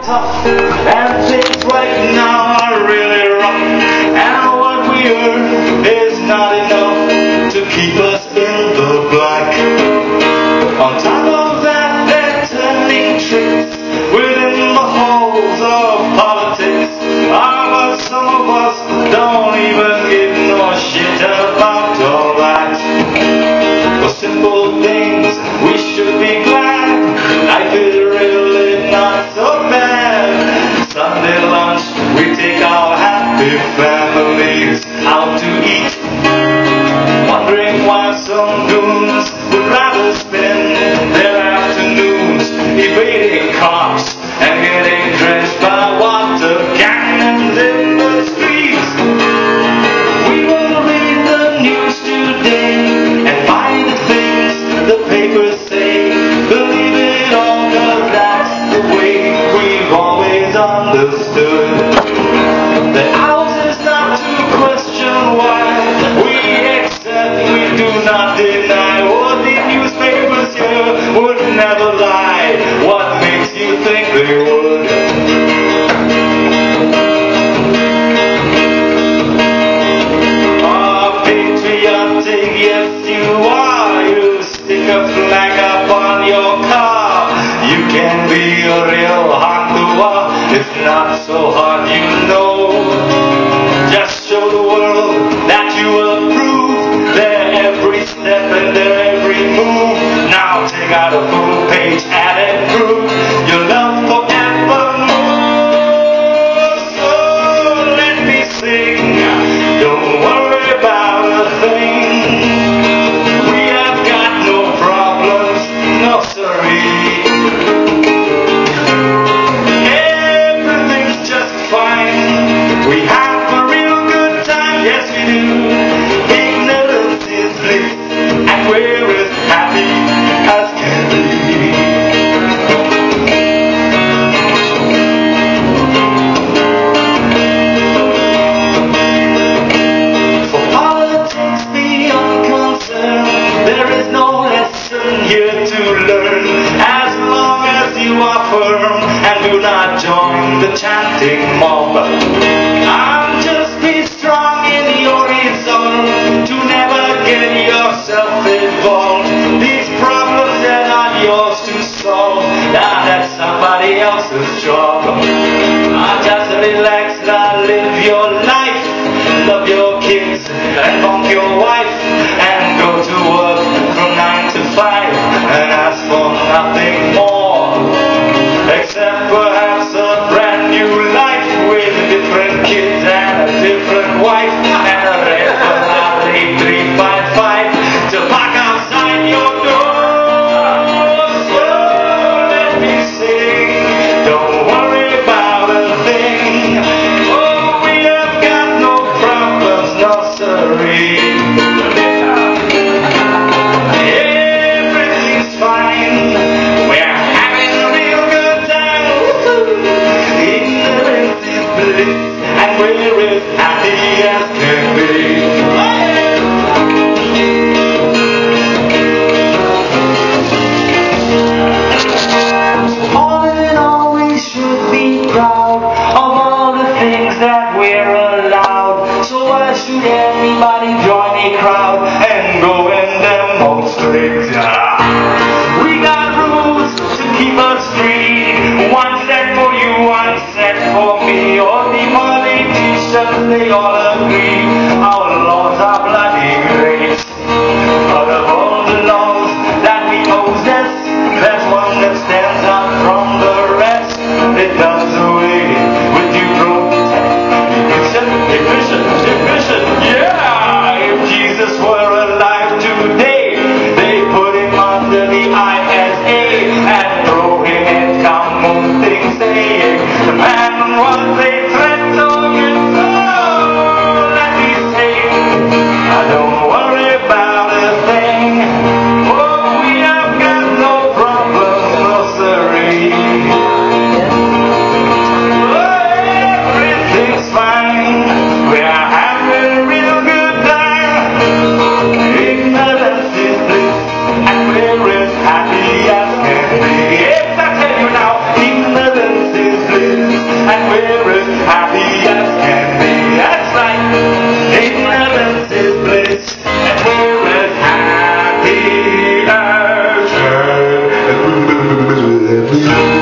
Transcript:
tough, and things right now are really rough. And what we earn is not enough to keep us in the black. On top of that, they're turning tricks within the halls of politics. But some of us don't even give no shit about all that. For simple things, we should be glad. Life is really not so bad. Sunday lunch, we take our happy families out to eat, wondering why some goons would rather spend their afternoons evading cops and getting drenched by water cannons in the streets. We will read the news today and find the things the papers say. Believe it all, 'cause that's the way we've always understood. That ours is not to question why we accept, we do not deny. What the newspapers here would never lie. What makes you think they would? Patriotic, yes you are. You stick a flag up on your car. You can be a real Honduras. It's not so hard, you know. Just show the world that you approve their every step and their every move. Now take out a full-page ad and prove your love forevermore. So let me sing. Don't worry about a thing. We have got no problems, no siree. Everything's just fine. We have a real good time, yes we do. Ignorance is bliss, and we're as happy as can be. For politics be unconcerned, there is no lesson here to learn. As long as you are firm and do not join the chanting mob. Just be strong in your resolve to never get yourself involved. These problems are not yours to solve. That's somebody else's job. Just relax, now live your life. Love your kids and bunk your wife, and go to work from 9 to 5 and ask for nothing more, except perhaps a brand new life with different kids and a different wife and a red Ferrari 355 to park outside your door. So let me sing. Don't worry about a thing. Oh, we have got no problems, no siree. Everything's fine. We're having a real good time. Ignorance is bliss, and we're as happy as can be. All in all, we should be proud of all the things that we're allowed. So why should anybody join a crowd and go and demonstrate? We got rules to keep us free. One set for you, one set for me. All the politicians, they all agree. Our laws are bloody great. Out of all the laws that we possess, there's one that stands out from the rest. It does away with due protest. Division, yeah! If Jesus were alive today, they put him under the ISA and throw him in common things saying, the man was a threat to his soul. Let me say, I don't worry about a thing. Oh, we have got no problems, no siree. Everything's fine. We're having a real good time. Ignorance is bliss, and we're as happy as can be. Yes, I tell you now, ignorance is bliss. we're as happy as can be. That's right, ignorance is bliss, and we're as happy as can be.